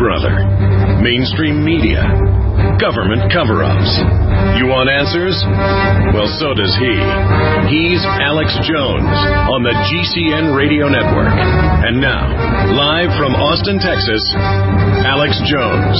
brother. Mainstream media. Government cover-ups. You want answers? Well, so does he. He's Alex Jones on the GCN Radio Network. And now, live from Austin, Texas, Alex Jones.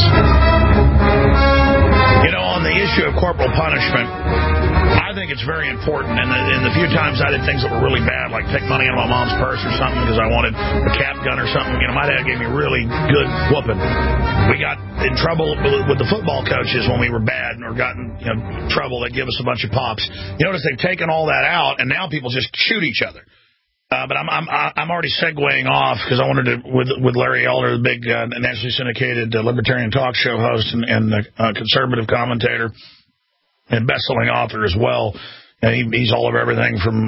You know, on the issue of corporal punishment, I think it's very important. And the few times I did things that were really bad, like take money out of my mom's purse or something because I wanted a cap gun or something, you know, my dad gave me a really good whooping. We got in trouble with the football coaches when we were bad or got in trouble. They'd give us a bunch of pops. You notice they've taken all that out, and now people just shoot each other. But I'm already segueing off because I wanted to with Larry Elder, the big nationally syndicated libertarian talk show host and conservative commentator and best-selling author as well. And he's all over everything from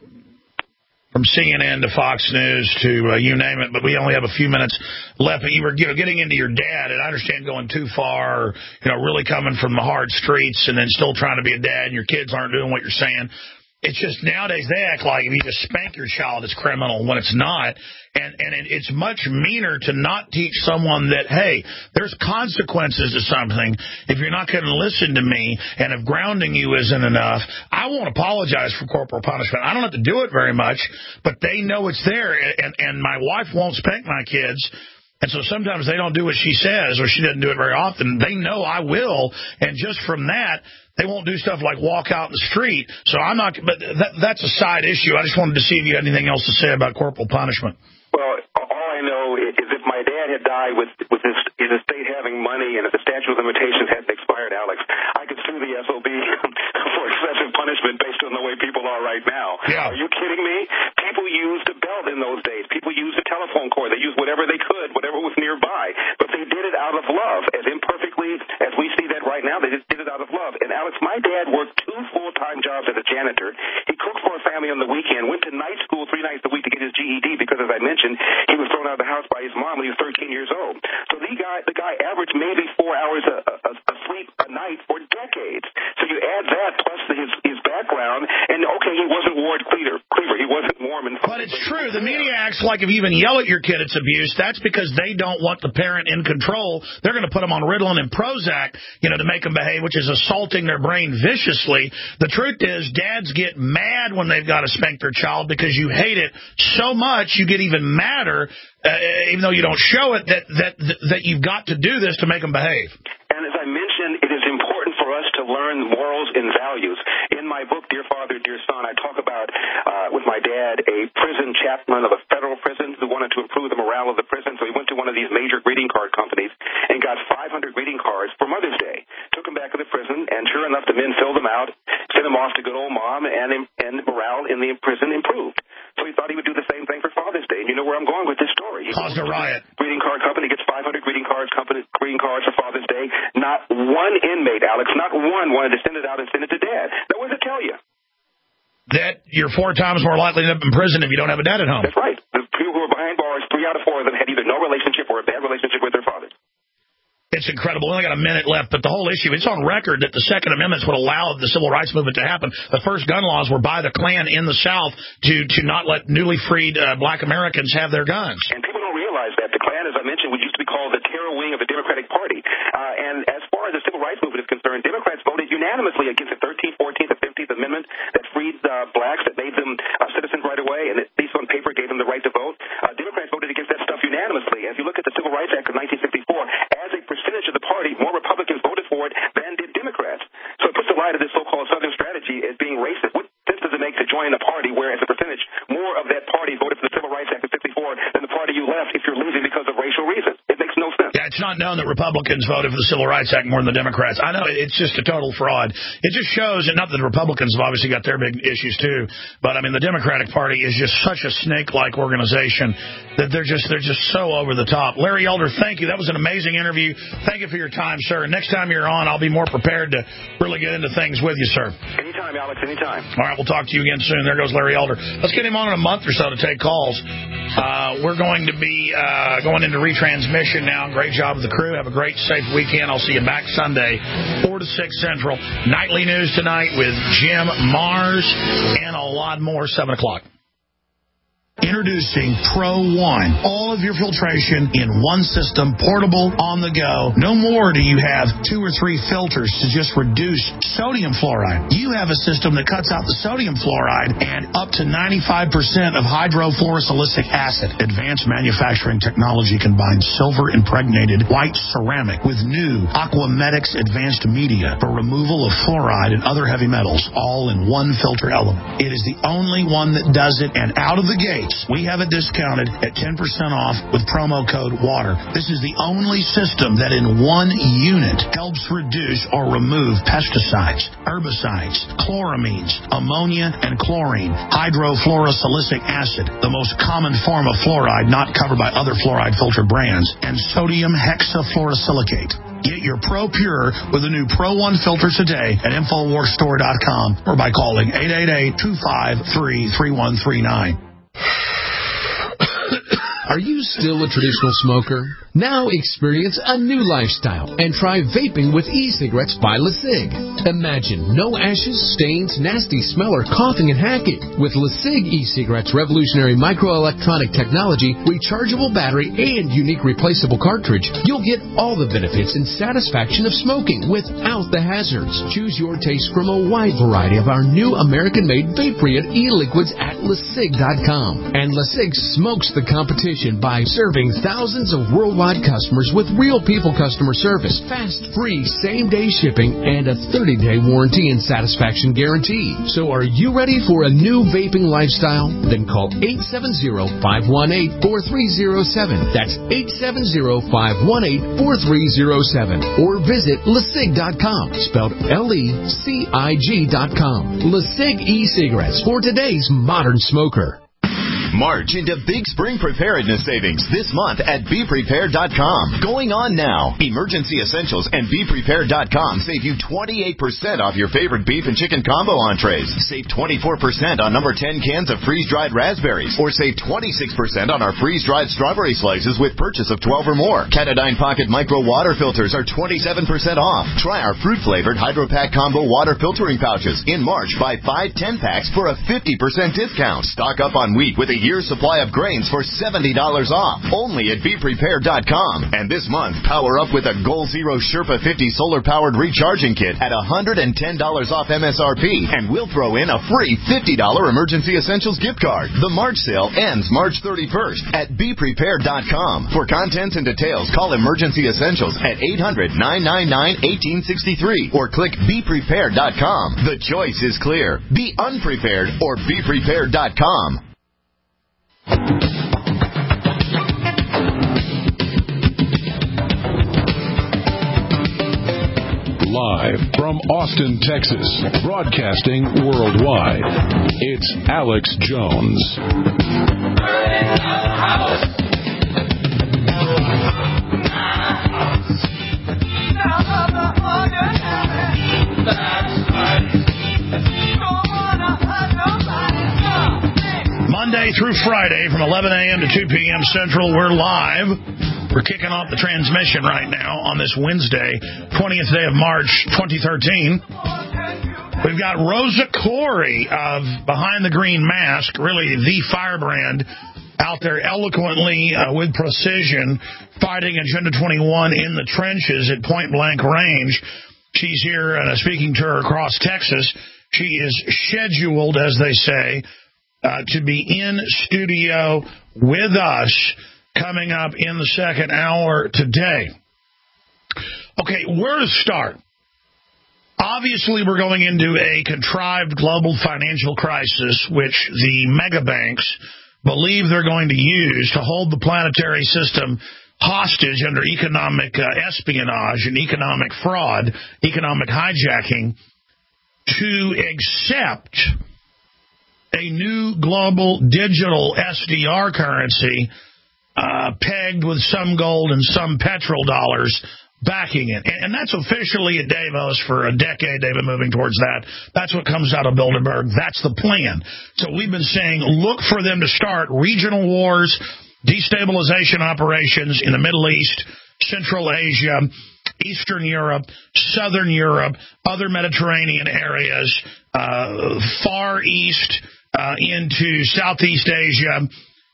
CNN to Fox News to you name it. But we only have a few minutes left. But you were getting into your dad, and I understand going too far, really coming from the hard streets and then still trying to be a dad, and your kids aren't doing what you're saying. It's just nowadays they act like if you just spank your child, it's criminal when it's not. And it's much meaner to not teach someone that, hey, there's consequences to something. If you're not going to listen to me and if grounding you isn't enough, I won't apologize for corporal punishment. I don't have to do it very much, but they know it's there. And my wife won't spank my kids. And so sometimes they don't do what she says, or she doesn't do it very often. They know I will. And just from that, they won't do stuff like walk out in the street. So I'm not, but that's a side issue. I just wanted to see if you had anything else to say about corporal punishment. Well, all I know is if my dad had died with his estate having money and if the statute of limitations hadn't expired, Alex, I could sue the SOB for excessive punishment based on the way people are right now. Yeah. Are you kidding me? People used a belt in those days. People used a telephone cord. They used whatever they could, whatever was nearby. But they did it out of love. As imperfectly as we see that right now, they just did it out of love. And, Alex, my dad worked 2 full-time jobs as a janitor. He cooked for a family on the weekend, went to night school 3 nights a week to get his GED because, as I mentioned, he was thrown out of the house by his mom when he was 13 years old. So the guy averaged maybe 4 hours of sleep a night for decades. So you add that plus his background, and, okay, he wasn't Ward Cleaver. He wasn't Mormon. But it's true. The media acts like if you even yell at your kid, it's abuse. That's because they don't want the parent in control. They're going to put them on Ritalin and Prozac, to make them behave, which is assaulting their brain viciously. The truth is, dads get mad when they've got to spank their child because you hate it so much you get even madder, even though you don't show it, that you've got to do this to make them behave. And as I mentioned, it is important for us to learn morals and values. In my book, Dear Father, Dear Son, I talk about, with my dad, a prison chaplain of a federal prison who wanted to improve the morale of the prison. So he went to one of these major greeting card companies and got 500 greeting cards for Mother's Day. Took them back to the prison, and sure enough, the men filled them out, sent them off to good old mom, and morale in the prison improved. So he thought he would do the same thing for Father's Day. And you know where I'm going with this story. He caused a riot. Greeting card company gets 500 greeting cards for Father's Day. Not one inmate, Alex, not one wanted to send it out and send it to Dad. Now, what does it tell you? That you're 4 times more likely to end up in prison if you don't have a dad at home. That's right. The people who are behind bars, 3 out of 4 of them had either no relationship or a bad relationship with their fathers. It's incredible. We only got a minute left, but the whole issue, it's on record that the Second Amendment would allow the civil rights movement to happen. The first gun laws were by the Klan in the South to not let newly freed black Americans have their guns. And people don't realize that. The Klan, as I mentioned, used to be called the terror wing of the Democratic Party. And as far as the civil rights movement is concerned, Democrats voted unanimously against the 13th, 14th, and 15th Amendment that freed blacks, that made them citizens right away, and at least on paper gave them the right to vote. Democrats voted against that stuff unanimously. As you look at the Civil Rights Act of 1964, as a percentage of the party, more Republicans voted for it than did Democrats. So it puts the lie to this so-called Southern strategy as being racist. What sense does it make to join a party where, as a percentage, more of that party voted for the Civil Rights Act of 64 than the party you left if you're losing because of racial reasons? It makes no sense. Yeah, it's not known that Republicans voted for the Civil Rights Act more than the Democrats. I know it's just a total fraud. It just shows, and not that the Republicans have obviously got their big issues too, but I mean the Democratic Party is just such a snake-like organization that they're just so over the top. Larry Elder, thank you. That was an amazing interview. Thank you for your time, sir. And next time you're on, I'll be more prepared to really get into things with you, sir. Anytime, Alex, anytime. All right, we'll talk to you again soon. There goes Larry Elder. Let's get him on in a month or so to take calls. We're going to be going into retransmission now. Great job with the crew. Have a great, safe weekend. I'll see you back Sunday, 4 to 6 Central. Nightly news tonight with Jim Mars and a lot more, 7 o'clock. Introducing Pro One. All of your filtration in one system, portable, on the go. No more do you have 2 or 3 filters to just reduce sodium fluoride. You have a system that cuts out the sodium fluoride and up to 95% of hydrofluorosilicic acid. Advanced manufacturing technology combines silver-impregnated white ceramic with new Aquamedics advanced media for removal of fluoride and other heavy metals, all in one filter element. It is the only one that does it, and out of the gates, we have it discounted at 10% off with promo code WATER. This is the only system that in one unit helps reduce or remove pesticides, herbicides, chloramines, ammonia, and chlorine, hydrofluorosilicic acid, the most common form of fluoride not covered by other fluoride filter brands, and sodium hexafluorosilicate. Get your Pro Pure with the new Pro One filter today at InfoWarsStore.com or by calling 888-253-3139. Are you still a traditional smoker? Now experience a new lifestyle and try vaping with e-cigarettes by LeSig. Imagine no ashes, stains, nasty smell, or coughing and hacking. With LeSig e-cigarettes' revolutionary microelectronic technology, rechargeable battery, and unique replaceable cartridge, you'll get all the benefits and satisfaction of smoking without the hazards. Choose your taste from a wide variety of our new American-made vape-free e-liquids at LeSig.com. And LeSig smokes the competition by serving thousands of worldwide customers with real people customer service, fast, free, same-day shipping, and a 30-day warranty and satisfaction guarantee. So are you ready for a new vaping lifestyle? Then call 870-518-4307. That's 870-518-4307. Or visit LeSig.com, spelled LECIG.com. LeSig e-cigarettes for today's modern smoker. March into big spring preparedness savings this month at BePrepared.com. Going on now. Emergency Essentials and BePrepared.com save you 28% off your favorite beef and chicken combo entrees. Save 24% on number 10 cans of freeze-dried raspberries. Or save 26% on our freeze-dried strawberry slices with purchase of 12 or more. Katadyn Pocket Micro Water Filters are 27% off. Try our fruit-flavored HydroPack Combo Water Filtering Pouches. In March, buy 5 10-packs for a 50% discount. Stock up on wheat with a year's supply of grains for $70 off, only at BePrepared.com. And this month, power up with a Goal Zero Sherpa 50 solar-powered recharging kit at $110 off MSRP, and we'll throw in a free $50 Emergency Essentials gift card. The March sale ends March 31st at BePrepared.com. For contents and details, call Emergency Essentials at 800-999-1863 or click BePrepared.com. The choice is clear. Be unprepared or BePrepared.com. Live from Austin, Texas, broadcasting worldwide, it's Alex Jones. Monday through Friday from 11 a.m. to 2 p.m. Central, we're live. We're kicking off the transmission right now on this Wednesday, 20th day of March, 2013. We've got Rosa Koire of Behind the Green Mask, really the firebrand out there eloquently, with precision, fighting Agenda 21 in the trenches at point-blank range. She's here speaking to her across Texas. She is scheduled, as they say, to be in studio with us coming up in the second hour today. Okay, where to start? Obviously, we're going into a contrived global financial crisis, which the mega banks believe they're going to use to hold the planetary system hostage under economic espionage and economic fraud, economic hijacking, to accept a new global digital SDR currency pegged with some gold and some petrodollars backing it. And that's officially at Davos for a decade. They've been moving towards that. That's what comes out of Bilderberg. That's the plan. So we've been saying, look for them to start regional wars, destabilization operations in the Middle East, Central Asia, Eastern Europe, Southern Europe, other Mediterranean areas, Far East, into Southeast Asia,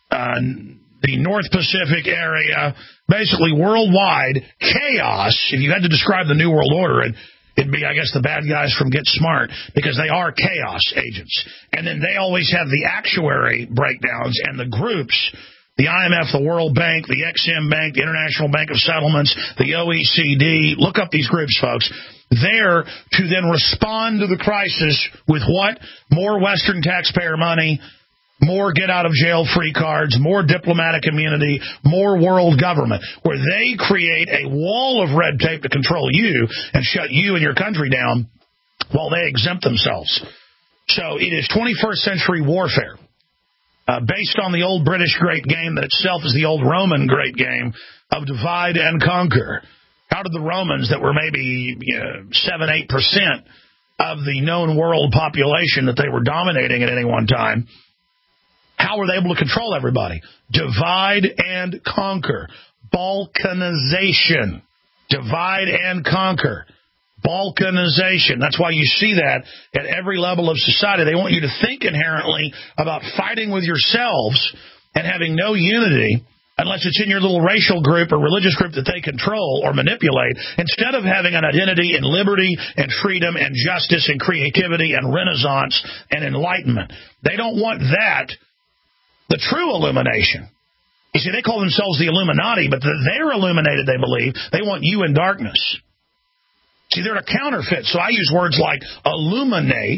the North Pacific area, basically worldwide chaos. If you had to describe the New World Order, it'd be, I guess, the bad guys from Get Smart, because they are chaos agents. And then they always have the actuary breakdowns and the groups, the IMF, the World Bank, the Exim Bank, the International Bank of Settlements, the OECD. Look up these groups, folks. There to then respond to the crisis with what? More Western taxpayer money, more get-out-of-jail-free cards, more diplomatic immunity, more world government, where they create a wall of red tape to control you and shut you and your country down while they exempt themselves. So it is 21st century warfare based on the old British great game that itself is the old Roman great game of divide and conquer. How did the Romans, that were maybe 7-8% of the known world population that they were dominating at any one time, how were they able to control everybody? Divide and conquer. Balkanization. Divide and conquer. Balkanization. That's why you see that at every level of society. They want you to think inherently about fighting with yourselves and having no unity unless it's in your little racial group or religious group that they control or manipulate, instead of having an identity in liberty and freedom and justice and creativity and renaissance and enlightenment. They don't want that. The true illumination. You see, they call themselves the Illuminati, but they're illuminated, they believe. They want you in darkness. See, they're a counterfeit. So I use words like illuminate,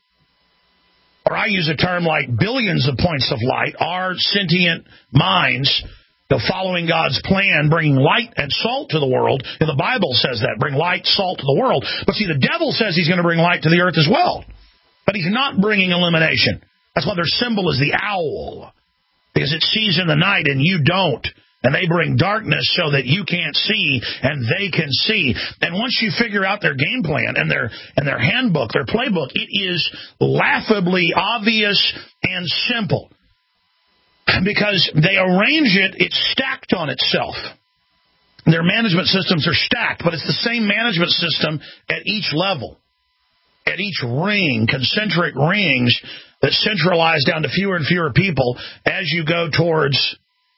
or I use a term like billions of points of light, our sentient minds, following God's plan, bringing light and salt to the world. And the Bible says that, bring light, salt to the world. But see, the devil says he's going to bring light to the earth as well. But he's not bringing illumination. That's why their symbol is the owl, because it sees in the night and you don't. And they bring darkness so that you can't see and they can see. And once you figure out their game plan and their handbook, their playbook, it is laughably obvious and simple. Because they arrange it, it's stacked on itself. Their management systems are stacked, but it's the same management system at each level, at each ring, concentric rings that centralize down to fewer and fewer people as you go towards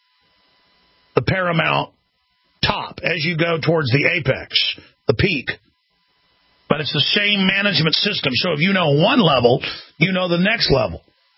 the paramount top, as you go towards the apex, the peak. But it's the same management system. So if you know one level, you know the next level.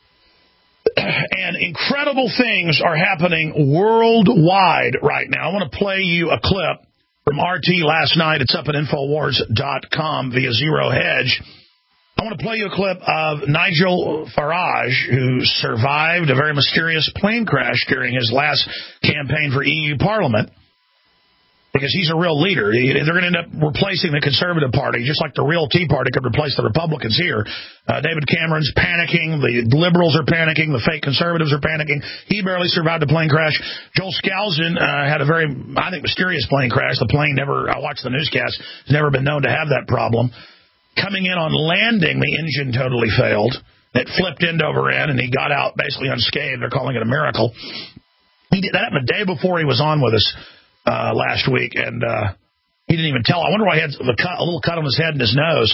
And incredible things are happening worldwide right now. I want to play you a clip from RT last night. It's up at Infowars.com via Zero Hedge. I want to play you a clip of Nigel Farage, who survived a very mysterious plane crash during his last campaign for EU Parliament, because he's a real leader. They're going to end up replacing the Conservative Party, just like the real Tea Party could replace the Republicans here. David Cameron's panicking. The Liberals are panicking. The fake Conservatives are panicking. He barely survived a plane crash. Joel Skousen had a very, I think, mysterious plane crash. The plane never, I watched the newscast, has never been known to have that problem. Coming in on landing, the engine totally failed. It flipped end over end, and he got out basically unscathed. They're calling it a miracle. That happened the day before he was on with us last week, and he didn't even tell. I wonder why he had a little cut on his head and his nose.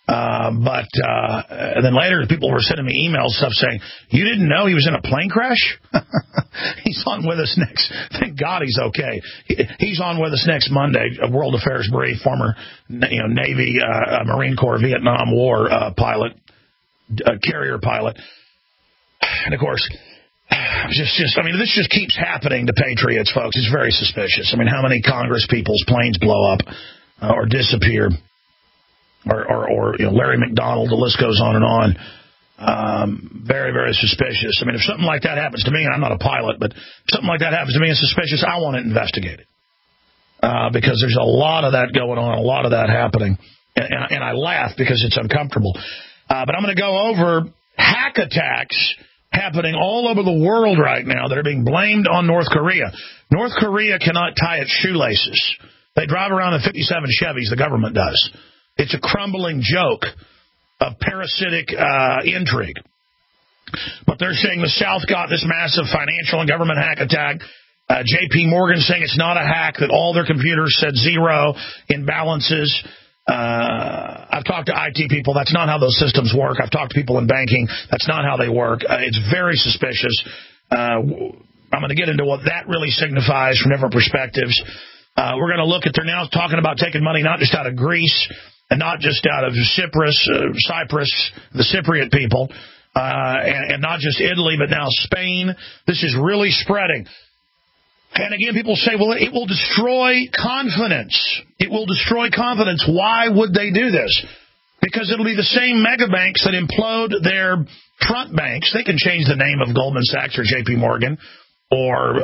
And then later, people were sending me emails, stuff saying, "You didn't know he was in a plane crash?" He's on with us next. Thank God he's okay. He's on with us next Monday. A World Affairs Brief, former Navy, Marine Corps, Vietnam War pilot, carrier pilot, and of course. This just keeps happening to patriots, folks. It's very suspicious. I mean, how many Congress people's planes blow up or disappear, or Larry McDonald, the list goes on and on. Very, very suspicious. I mean, if something like that happens to me, and I'm not a pilot, but if something like that happens to me and suspicious, I want it investigated. Because there's a lot of that going on, a lot of that happening. And I laugh because it's uncomfortable. But I'm going to go over hack attacks happening all over the world right now that are being blamed on North Korea. North Korea cannot tie its shoelaces. They drive around in 57 Chevys, the government does. It's a crumbling joke of parasitic intrigue. But they're saying the South got this massive financial and government hack attack. J.P. Morgan saying it's not a hack, that all their computers said zero in balances. I've talked to IT people. That's not how those systems work. I've talked to people in banking. That's not how they work. It's very suspicious. I'm going to get into what that really signifies from different perspectives. We're going to look at, they're now talking about taking money not just out of Greece and not just out of Cyprus, the Cypriot people, and not just Italy, but now Spain. This is really spreading. And again, people say, well, it will destroy confidence. It will destroy confidence. Why would they do this? Because it'll be the same mega banks that implode their front banks. They can change the name of Goldman Sachs or J.P. Morgan, or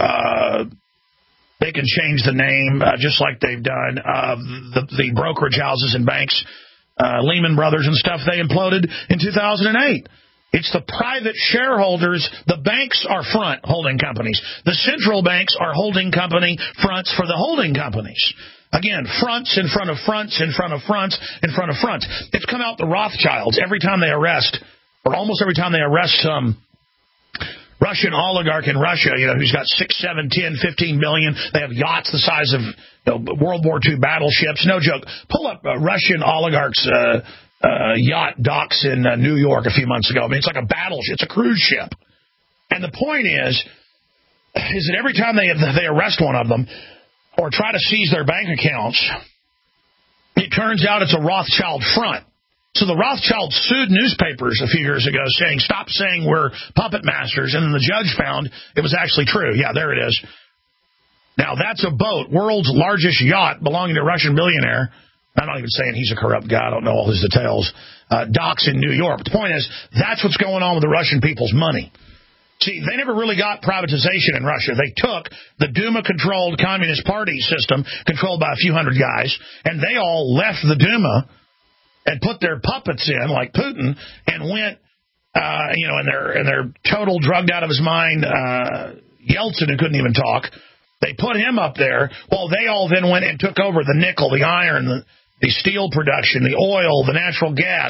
they can change the name just like they've done of the brokerage houses and banks, Lehman Brothers and stuff. They imploded in 2008. It's the private shareholders. The banks are front holding companies. The central banks are holding company fronts for the holding companies. Again, fronts in front of fronts in front of fronts in front of fronts. It's come out the Rothschilds every time they arrest, or almost every time they arrest some Russian oligarch in Russia, who's got 6, 7, 10, 15 million. They have yachts the size of World War II battleships. No joke. Pull up Russian oligarchs' yacht docks in New York a few months ago. I mean, it's like a battleship. It's a cruise ship. And the point is that every time they arrest one of them or try to seize their bank accounts, it turns out it's a Rothschild front. So the Rothschilds sued newspapers a few years ago saying, stop saying we're puppet masters. And then the judge found it was actually true. Yeah, there it is. Now, that's a boat, world's largest yacht belonging to a Russian billionaire. I'm not even saying he's a corrupt guy. I don't know all his details. Docks in New York. But the point is, that's what's going on with the Russian people's money. See, they never really got privatization in Russia. They took the Duma-controlled Communist Party system, controlled by a few hundred guys, and they all left the Duma and put their puppets in, like Putin, and went, and their total drugged out of his mind Yeltsin, who couldn't even talk. They put him up there, while they all then went and took over the nickel, the iron, the steel production, the oil, the natural gas.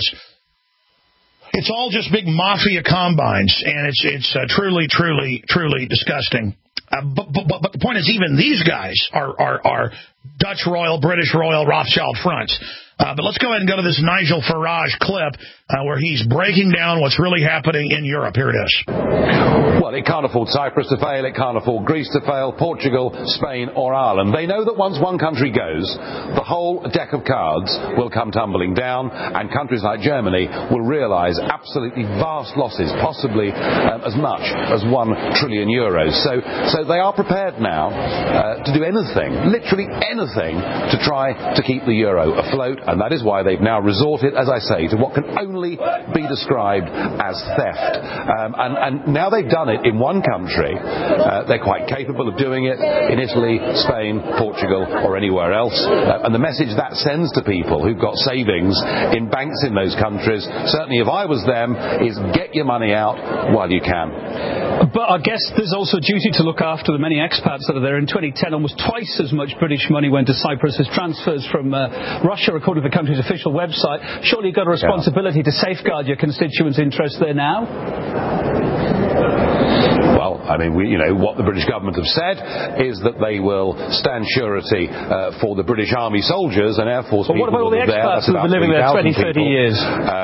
It's all just big mafia combines, and it's truly, truly, truly disgusting. But the point is, even these guys are Dutch Royal, British Royal, Rothschild fronts. But let's go ahead and go to this Nigel Farage clip where he's breaking down what's really happening in Europe. Here it is. Well, it can't afford Cyprus to fail, it can't afford Greece to fail, Portugal, Spain or Ireland. They know that once one country goes, the whole deck of cards will come tumbling down, and countries like Germany will realise absolutely vast losses, possibly as much as €1 trillion. So they are prepared now to do anything, literally anything, to try to keep the euro afloat, and that is why they've now resorted, as I say, to what can only be described as theft. And now they've done it in one country. They're quite capable of doing it in Italy, Spain, Portugal, or anywhere else. And the message that sends to people who've got savings in banks in those countries, certainly if I was them, is get your money out while you can. But I guess there's also a duty to look after the many expats that are there. In 2010, almost twice as much British money went to Cyprus as transfers from Russia, according to the country's official website. Surely you've got a responsibility to safeguard your constituents' interests there now? Well, I mean, what the British government have said is that they will stand surety for the British Army soldiers and Air Force people. But what about all the expats who've been living there 20, 30 years?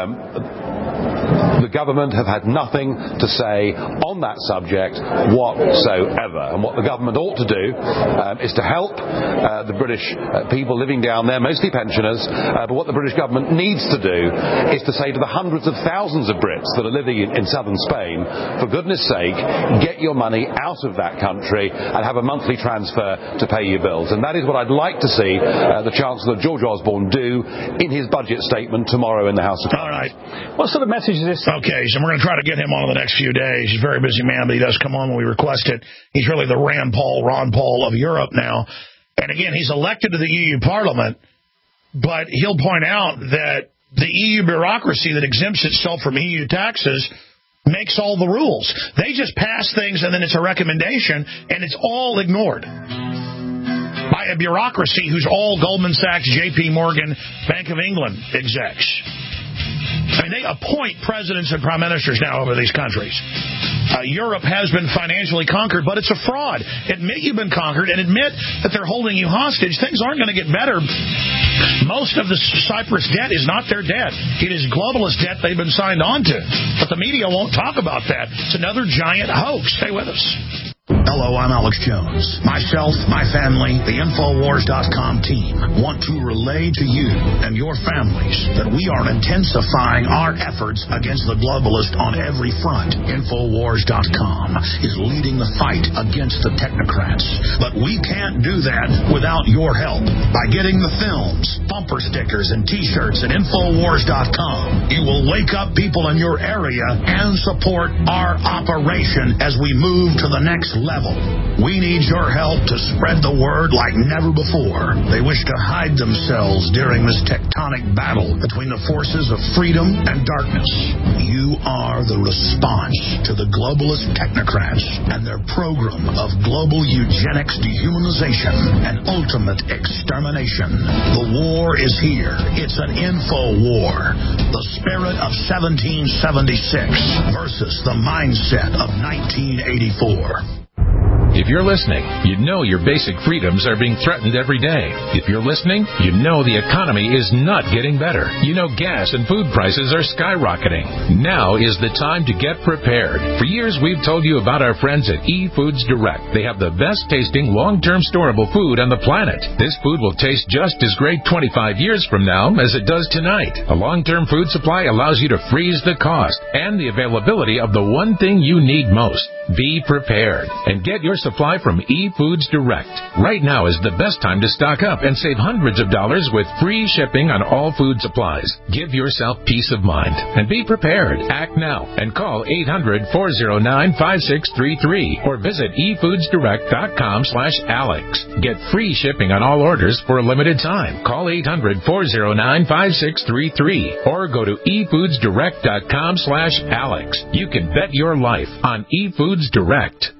The government have had nothing to say on that subject whatsoever. And what the government ought to do is to help the British people living down there, mostly pensioners. But what the British government needs to do is to say to the hundreds of thousands of Brits that are living in southern Spain, for goodness sake, get your money out of that country and have a monthly transfer to pay your bills. And that is what I'd like to see the Chancellor George Osborne do in his budget statement tomorrow in the House of Commons. All right. What sort of message is this? Okay, so we're going to try to get him on in the next few days. He's a very busy man, but he does come on when we request it. He's really the Ron Paul of Europe now. And again, he's elected to the EU Parliament, but he'll point out that the EU bureaucracy that exempts itself from EU taxes makes all the rules. They just pass things, and then it's a recommendation, and it's all ignored by a bureaucracy who's all Goldman Sachs, J.P. Morgan, Bank of England execs. I mean, they appoint presidents and prime ministers now over these countries. Europe has been financially conquered, but it's a fraud. Admit you've been conquered and admit that they're holding you hostage. Things aren't going to get better. Most of the Cyprus debt is not their debt. It is globalist debt they've been signed on to. But the media won't talk about that. It's another giant hoax. Stay with us. Hello, I'm Alex Jones. Myself, my family, the Infowars.com team want to relay to you and your families that we are intensifying our efforts against the globalist on every front. Infowars.com is leading the fight against the technocrats. But we can't do that without your help. By getting the films, bumper stickers, and T-shirts at Infowars.com, you will wake up people in your area and support our operation as we move to the next level. We need your help to spread the word like never before. They wish to hide themselves during this tectonic battle between the forces of freedom and darkness. You are the response to the globalist technocrats and their program of global eugenics, dehumanization, and ultimate extermination. The war is here. It's an info war. The spirit of 1776 versus the mindset of 1984. If you're listening, you know your basic freedoms are being threatened every day. If you're listening, you know the economy is not getting better. You know gas and food prices are skyrocketing. Now is the time to get prepared. For years, we've told you about our friends at eFoods Direct. They have the best tasting, long-term storable food on the planet. This food will taste just as great 25 years from now as it does tonight. A long-term food supply allows you to freeze the cost and the availability of the one thing you need most. Be prepared and get your supply from eFoods Direct. Right now is the best time to stock up and save hundreds of dollars with free shipping on all food supplies. Give yourself peace of mind and be prepared. Act now and call 800-409-5633 or visit efoodsdirect.com/Alex. Get free shipping on all orders for a limited time. Call 800-409-5633 or go to efoodsdirect.com/Alex. You can bet your life on eFoods Direct.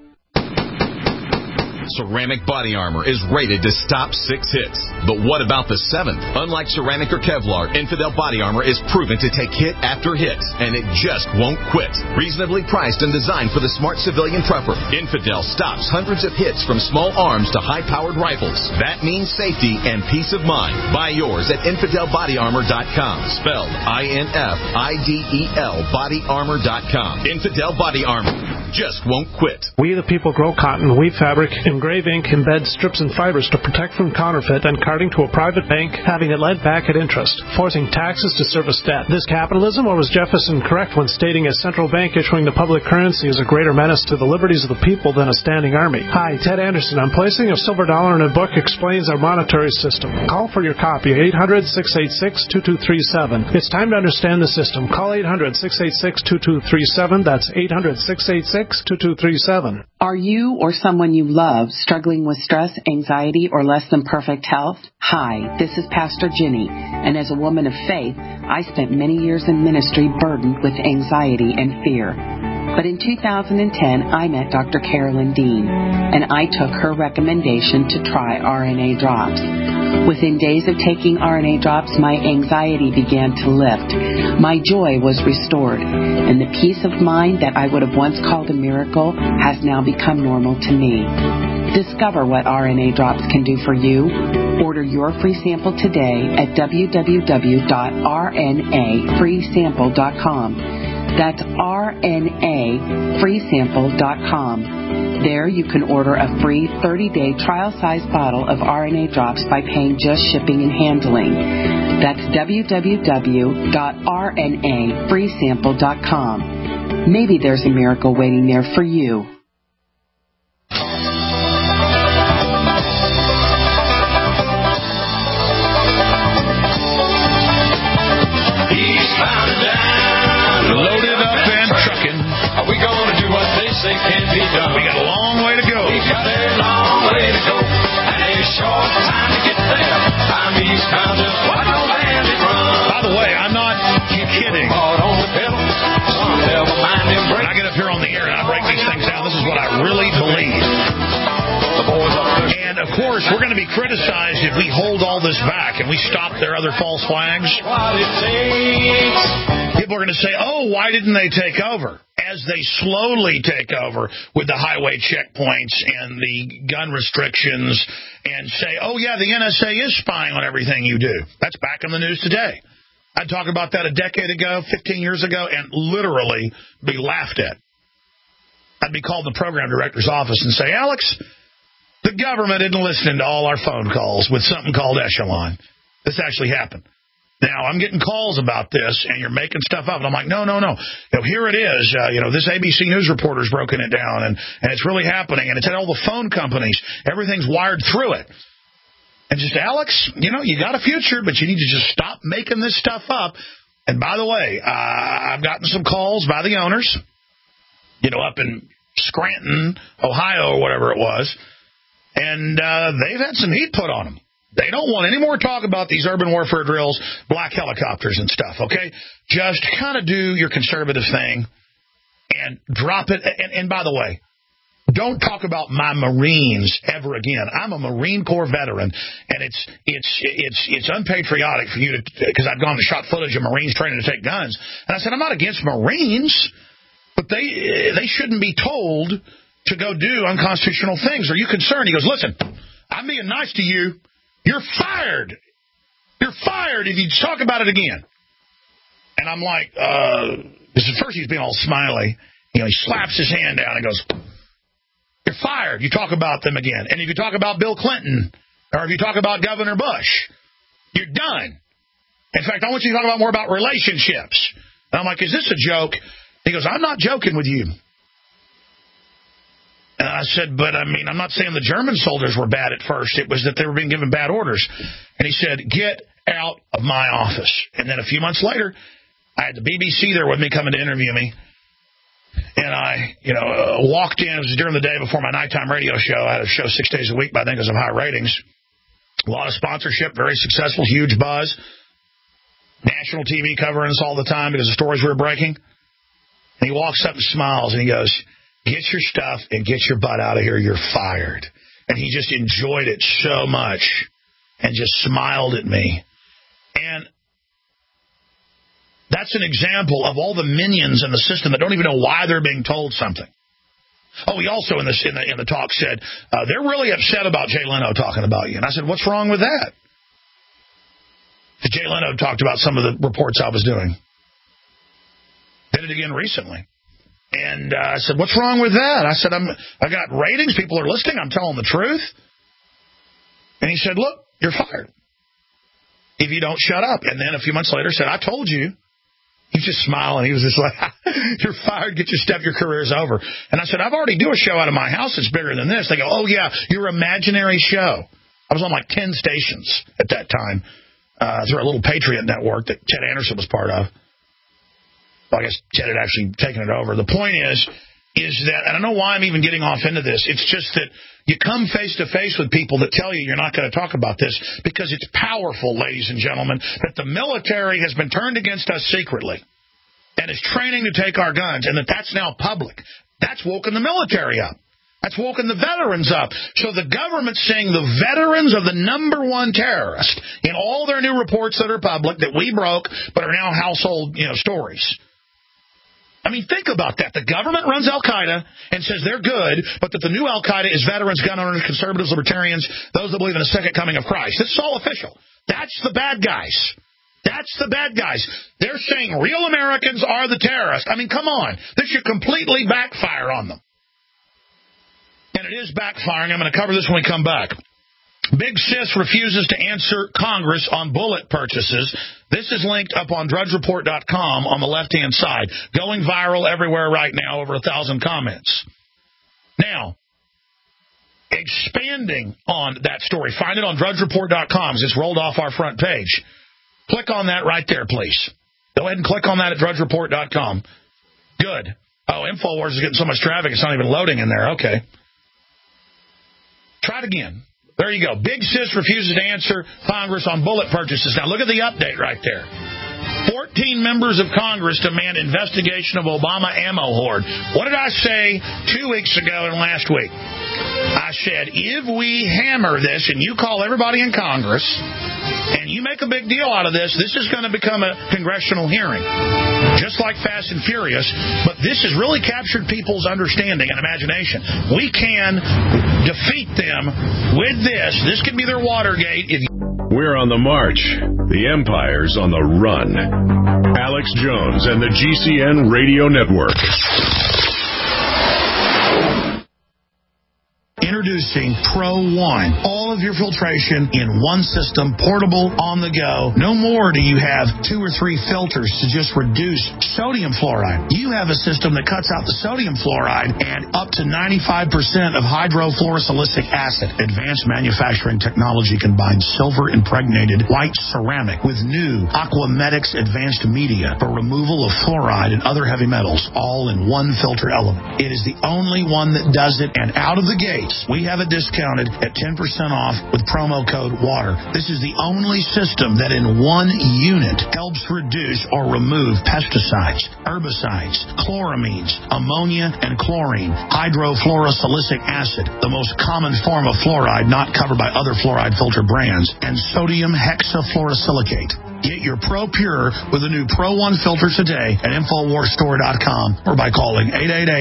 Ceramic Body Armor is rated to stop 6 hits. But what about the 7th? Unlike ceramic or Kevlar, Infidel Body Armor is proven to take hit after hit, and it just won't quit. Reasonably priced and designed for the smart civilian prepper, Infidel stops hundreds of hits from small arms to high-powered rifles. That means safety and peace of mind. Buy yours at InfidelBodyArmor.com. Spelled INFIDEL BodyArmor.com. Infidel Body Armor just won't quit. We the people grow cotton, weave fabric, engrave ink, embed strips and fibers to protect from counterfeit and carting to a private bank, having it lent back at interest, forcing taxes to service debt. This capitalism, or was Jefferson correct when stating a central bank issuing the public currency is a greater menace to the liberties of the people than a standing army? Hi, Ted Anderson. I'm placing a silver dollar in a book explains our monetary system. Call for your copy, 800-686-2237. It's time to understand the system. Call 800-686-2237. That's 800-686-2237. Are you or someone you love struggling with stress, anxiety, or less than perfect health? Hi, this is Pastor Jenny, and as a woman of faith, I spent many years in ministry burdened with anxiety and fear. But in 2010, I met Dr. Carolyn Dean, and I took her recommendation to try RNA drops. Within days of taking RNA drops, my anxiety began to lift. My joy was restored, and the peace of mind that I would have once called a miracle has now become normal to me. Discover what RNA drops can do for you. Order your free sample today at www.rnafreesample.com. That's rnafreesample.com. There you can order a free 30-day trial-sized bottle of RNA drops by paying just shipping and handling. That's www.rnafreesample.com. Maybe there's a miracle waiting there for you. Say can be done. We got a long way to go. We got a long way to go, and a short time to get there. I'm eastbound, just watch your bandit run. By the way, I'm not kidding. When I get up here on the air and I break these things down, this is what I really believe. And, of course, we're going to be criticized if we hold all this back and we stop their other false flags. People are going to say, oh, why didn't they take over? as they slowly take over with the highway checkpoints and the gun restrictions and say, oh, yeah, the NSA is spying on everything you do. That's back in the news today. I'd talk about that a decade ago, 15 years ago, and literally be laughed at. I'd be called in the program director's office and say, Alex, the government isn't listening to all our phone calls with something called Echelon. This actually happened. Now, I'm getting calls about this, and you're making stuff up. And I'm like, no. Here it is. This ABC News reporter's broken it down, and it's really happening. And it's at all the phone companies. Everything's wired through it. And just, Alex, you got a future, but you need to just stop making this stuff up. And by the way, I've gotten some calls by the owners, up in Scranton, Ohio, or whatever it was, and they've had some heat put on them. They don't want any more talk about these urban warfare drills, black helicopters and stuff, okay? Just kind of do your conservative thing and drop it. And by the way, don't talk about my Marines ever again. I'm a Marine Corps veteran, and it's unpatriotic for you to, because I've gone and shot footage of Marines training to take guns. And I said, I'm not against Marines, but they shouldn't be told to go do unconstitutional things. Are you concerned? He goes, listen, I'm being nice to you. You're fired. You're fired if you talk about it again. And I'm like, because at first he's being all smiley. He slaps his hand down and goes, you're fired. You talk about them again. And if you talk about Bill Clinton or if you talk about Governor Bush, you're done. In fact, I want you to talk more about relationships. And I'm like, is this a joke? He goes, I'm not joking with you. And I said, but I'm not saying the German soldiers were bad at first. It was that they were being given bad orders. And he said, get out of my office. And then a few months later, I had the BBC there with me coming to interview me. And I, walked in. It was during the day before my nighttime radio show. I had a show 6 days a week, but I think because of high ratings. A lot of sponsorship, very successful, huge buzz. National TV covering us all the time because the stories we were breaking. And he walks up and smiles, and he goes, get your stuff and get your butt out of here. You're fired. And he just enjoyed it so much and just smiled at me. And that's an example of all the minions in the system that don't even know why they're being told something. Oh, he also in the talk said, they're really upset about Jay Leno talking about you. And I said, what's wrong with that? Jay Leno talked about some of the reports I was doing. Did it again recently. And I said, what's wrong with that? I said, I got ratings. People are listening. I'm telling the truth. And he said, look, you're fired if you don't shut up. And then a few months later said, I told you. He just smiled, and he was just like, you're fired. Get your stuff. Your career's over. And I said, I've already do a show out of my house that's bigger than this. They go, oh, yeah, your imaginary show. I was on like 10 stations at that time through a little Patriot network that Ted Anderson was part of. Well, I guess Ted had actually taken it over. The point is that, and I don't know why I'm even getting off into this, it's just that you come face-to-face with people that tell you you're not going to talk about this because it's powerful, ladies and gentlemen, that the military has been turned against us secretly and is training to take our guns, and that's now public. That's woken the military up. That's woken the veterans up. So the government's saying the veterans are the number one terrorist in all their new reports that are public that we broke but are now household stories. I mean, think about that. The government runs Al-Qaeda and says they're good, but that the new Al-Qaeda is veterans, gun owners, conservatives, libertarians, those that believe in a second coming of Christ. This is all official. That's the bad guys. That's the bad guys. They're saying real Americans are the terrorists. I mean, come on. This should completely backfire on them. And it is backfiring. I'm going to cover this when we come back. Big Sis refuses to answer Congress on bullet purchases. This is linked up on DrudgeReport.com on the left-hand side. Going viral everywhere right now, over 1,000 comments. Now, expanding on that story, find it on DrudgeReport.com. It's rolled off our front page. Click on that right there, please. Go ahead and click on that at DrudgeReport.com. Good. Oh, InfoWars is getting so much traffic, it's not even loading in there. Okay. Try it again. There you go. Big Sis refuses to answer Congress on bullet purchases. Now, look at the update right there. 14 members of Congress demand investigation of Obama ammo hoard. What did I say 2 weeks ago and last week? I I said, if we hammer this and you call everybody in Congress and you make a big deal out of this, this is going to become a congressional hearing, just like Fast and Furious. But this has really captured people's understanding and imagination. We can defeat them with this. This could be their Watergate. We're on the march. The empire's on the run. Alex Jones and the GCN Radio Network. Introducing Pro One. All of your filtration in one system, portable, on the go. No more do you have 2 or 3 filters to just reduce sodium fluoride. You have a system that cuts out the sodium fluoride and up to 95% of hydrofluorosilicic acid. Advanced manufacturing technology combines silver-impregnated white ceramic with new Aquamedics advanced media for removal of fluoride and other heavy metals, all in one filter element. It is the only one that does it, and out of the gate, we have it discounted at 10% off with promo code WATER. This is the only system that in one unit helps reduce or remove pesticides, herbicides, chloramines, ammonia, and chlorine, hydrofluorosilicic acid, the most common form of fluoride not covered by other fluoride filter brands, and sodium hexafluorosilicate. Get your Pro Pure with a new Pro One filter today at InfoWarsStore.com or by calling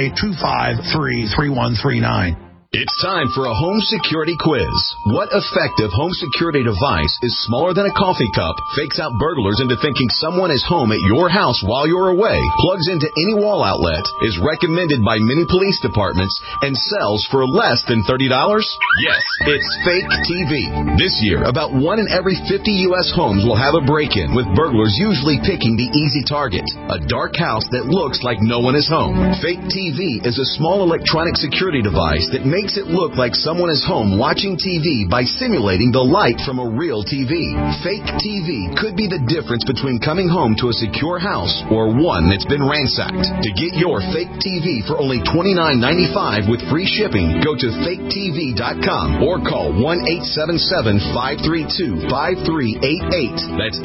888-253-3139. It's time for a home security quiz. What effective home security device is smaller than a coffee cup, fakes out burglars into thinking someone is home at your house while you're away, plugs into any wall outlet, is recommended by many police departments, and sells for less than $30? Yes, it's Fake TV. This year, about 1 in every 50 U.S. homes will have a break-in, with burglars usually picking the easy target, a dark house that looks like no one is home. Fake TV is a small electronic security device that makes it look like someone is home watching TV by simulating the light from a real TV. Fake TV could be the difference between coming home to a secure house or one that's been ransacked. To get your Fake TV for only $29.95 with free shipping, go to faketv.com or call 1-877-532-5388. That's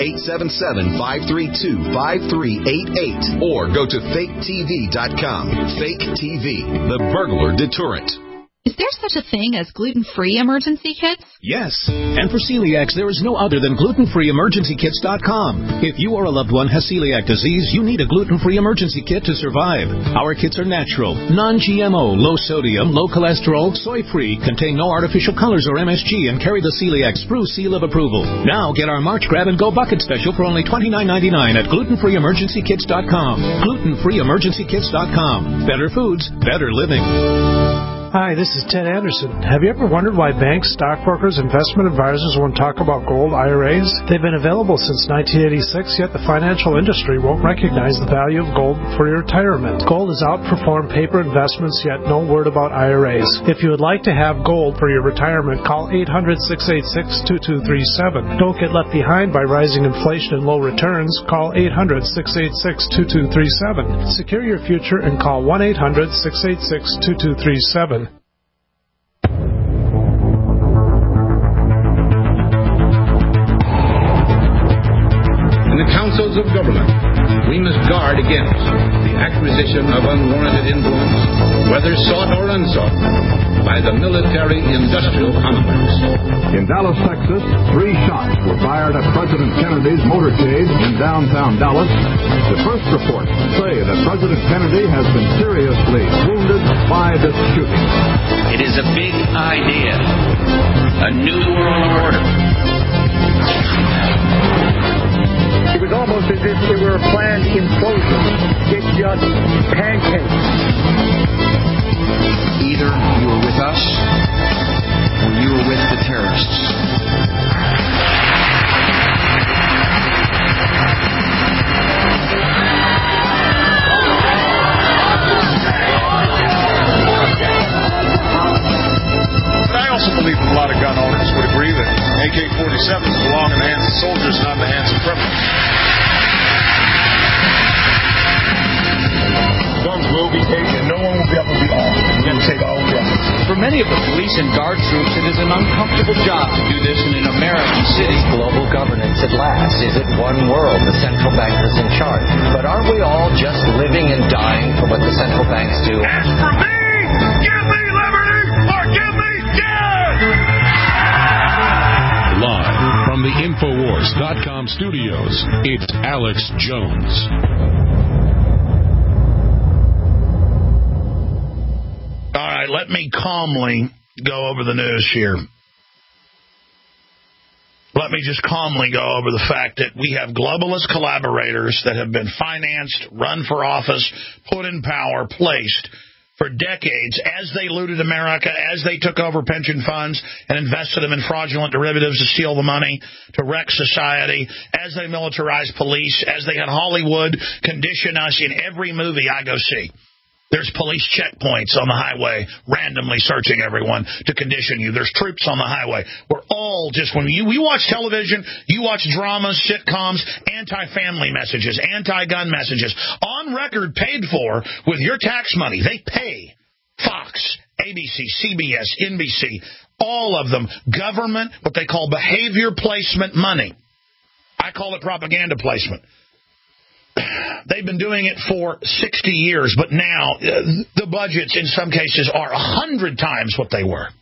877-532-5388. Or go to faketv.com. Fake TV, the burglar deterrent. Is there such a thing as gluten-free emergency kits? Yes. And for celiacs, there is no other than glutenfreeemergencykits.com. If you or a loved one has celiac disease, you need a gluten-free emergency kit to survive. Our kits are natural, non-GMO, low sodium, low cholesterol, soy-free, contain no artificial colors or MSG, and carry the celiac Spruce seal of approval. Now get our March Grab and Go Bucket Special for only $29.99 at glutenfreeemergencykits.com. Glutenfreeemergencykits.com. Better foods, better living. Hi, this is Ted Anderson. Have you ever wondered why banks, stockbrokers, investment advisors won't talk about gold IRAs? They've been available since 1986, yet the financial industry won't recognize the value of gold for your retirement. Gold has outperformed paper investments, yet no word about IRAs. If you would like to have gold for your retirement, call 800-686-2237. Don't get left behind by rising inflation and low returns. Call 800-686-2237. Secure your future and call 1-800-686-2237. In the councils of government, we must guard against the acquisition of unwarranted influence, whether sought or unsought, by the military-industrial complex. In Dallas, Texas, 3 shots were fired at President Kennedy's motorcade in downtown Dallas. The first reports say that President Kennedy has been seriously wounded by this shooting. It is a big idea, a new world order. It was almost as if they were a planned implosion. It just pancaked. Either you were with us or you were with the terrorists. But I also believe a lot of gun owners would agree that AK-47s belong in the hands of soldiers, not in the hands of criminals. Guns will be taken. No one will be able to be armed. We're going to take all guns. For many of the police and guard troops, it is an uncomfortable job to do this in an American city. Global governance at last. Is it one world? The central bankers in charge. But aren't we all just living and dying for what the central banks do? As for me, give me liberty or give me InfoWars.com studios, it's Alex Jones. All right, let me calmly go over the news here. Let me just calmly go over the fact that we have globalist collaborators that have been financed, run for office, put in power, placed for decades as they looted America, as they took over pension funds and invested them in fraudulent derivatives to steal the money, to wreck society, as they militarized police, as they had Hollywood condition us in every movie I go see. There's police checkpoints on the highway randomly searching everyone to condition you. There's troops on the highway. We're all just, when you watch television, you watch dramas, sitcoms, anti-family messages, anti-gun messages, on record paid for with your tax money. They pay Fox, ABC, CBS, NBC, all of them, government, what they call behavior placement money. I call it propaganda placement. They've been doing it for 60 years, but now the budgets in some cases are 100 times what they were.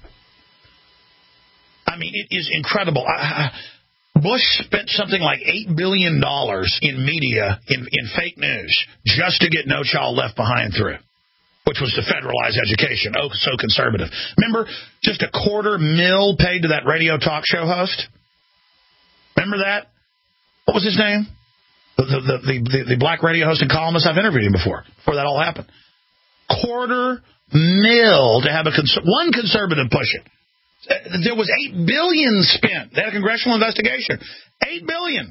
I mean, it is incredible. Bush spent something like $8 billion in media, in fake news, just to get No Child Left Behind through, which was to federalize education. Oh, so conservative. Remember, just $250,000 paid to that radio talk show host? Remember that? What was his name? The black radio host and columnist. I've interviewed him before that all happened. $250,000 to have one conservative push it. There was $8 billion spent. They had a congressional investigation. $8 billion.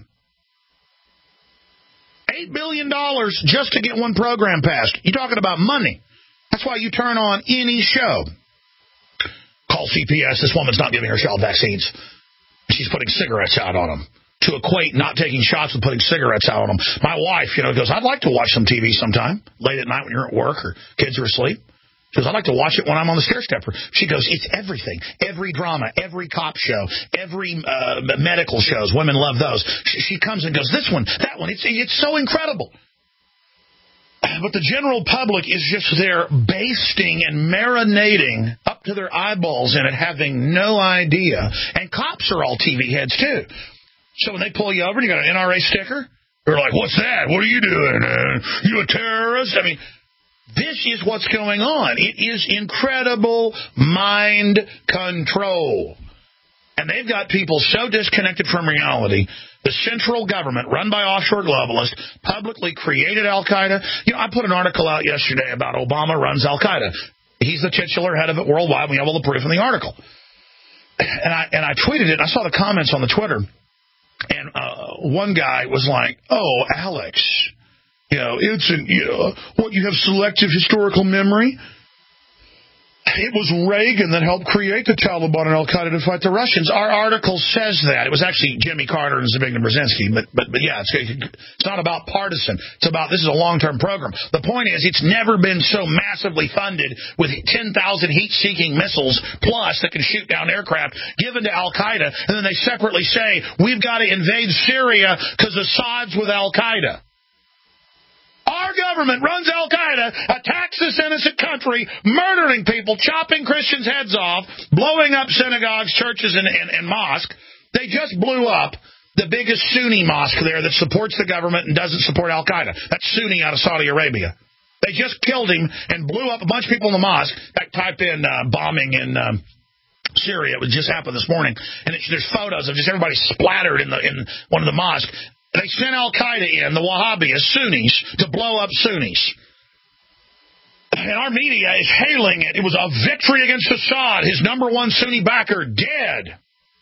$8 billion just to get one program passed. You're talking about money. That's why you turn on any show. Call CPS. This woman's not giving her child vaccines. She's putting cigarettes out on them. To equate not taking shots with putting cigarettes out on them. My wife, goes, I'd like to watch some TV sometime, late at night when you're at work or kids are asleep. She goes, I'd like to watch it when I'm on the stair stepper. She goes, it's everything. Every drama, every cop show, every medical shows. Women love those. She comes and goes, this one, that one. It's so incredible. But the general public is just there basting and marinating up to their eyeballs in it, having no idea. And cops are all TV heads, too. So when they pull you over and you got an NRA sticker, they're like, what's that? What are you doing? You a terrorist? I mean, this is what's going on. It is incredible mind control. And they've got people so disconnected from reality. The central government, run by offshore globalists, publicly created Al-Qaeda. I put an article out yesterday about Obama runs Al-Qaeda. He's the titular head of it worldwide. We have all the proof in the article. And I tweeted it. I saw the comments on the Twitter. And one guy was like, oh, Alex, what, you have selective historical memory? It was Reagan that helped create the Taliban and Al-Qaeda to fight the Russians. Our article says that. It was actually Jimmy Carter and Zbigniew Brzezinski, but yeah, it's not about partisan. It's about, this is a long-term program. The point is, it's never been so massively funded with 10,000 heat-seeking missiles plus that can shoot down aircraft given to Al-Qaeda, and then they separately say, we've got to invade Syria because Assad's with Al-Qaeda. Our government runs Al-Qaeda, attacks this innocent country, murdering people, chopping Christians' heads off, blowing up synagogues, churches, and mosques. They just blew up the biggest Sunni mosque there that supports the government and doesn't support Al-Qaeda. That's Sunni out of Saudi Arabia. They just killed him and blew up a bunch of people in the mosque. Type in bombing in Syria. It just happened this morning. And there's photos of just everybody splattered in one of the mosques. They sent Al-Qaeda in, the Wahhabis, Sunnis, to blow up Sunnis. And our media is hailing it. It was a victory against Assad, his number one Sunni backer, dead.